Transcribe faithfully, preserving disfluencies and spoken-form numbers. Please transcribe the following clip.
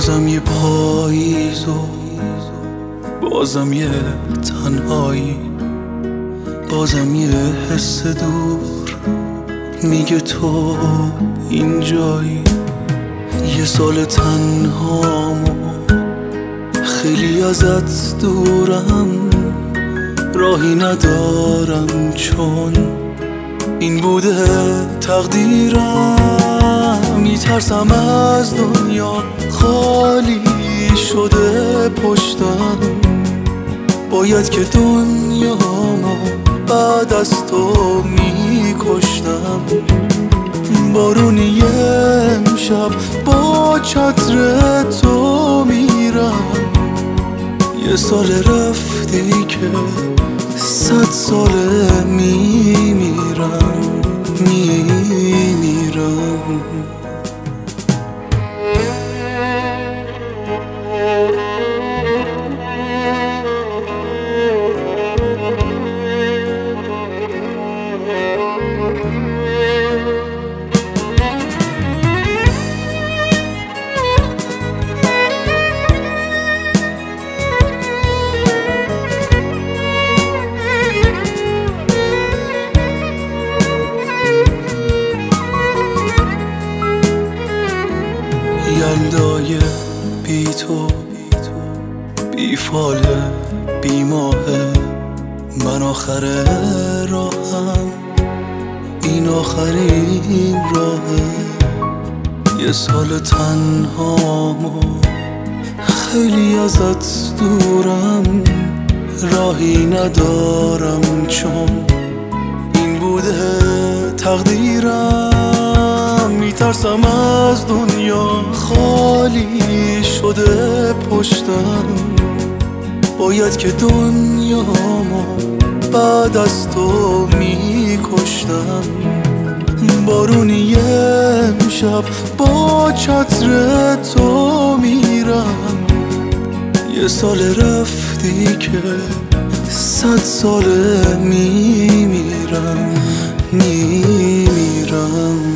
بازم یه پاییز و بازم یه تنهایی، بازم یه حس دور میگه تو اینجایی. یه سال تنهام و خیلی ازت دورم، راهی ندارم چون این بوده تقدیرم. میترسم از دنیا خالی شده پشتم، باید که دنیامو بعد از تو میکشتم. بارونی امشب با چتر تو میرم، یه سال رفتی که صد ساله میمیرم میمیرم. یلدای بی تو بی فاله بی ماهه، من آخر راهم این آخرین راهه. یه سال تنهام و خیلی ازت دورم، راهی ندارم چون این بوده تقدیرم. میترسم از دنیا خالی شده پشتم، باید که دنیامو بعد از تو میکشتم. بارونی امشب با چتر تو میرم، یه سال رفتی که صد ساله میمیرم میمیرم.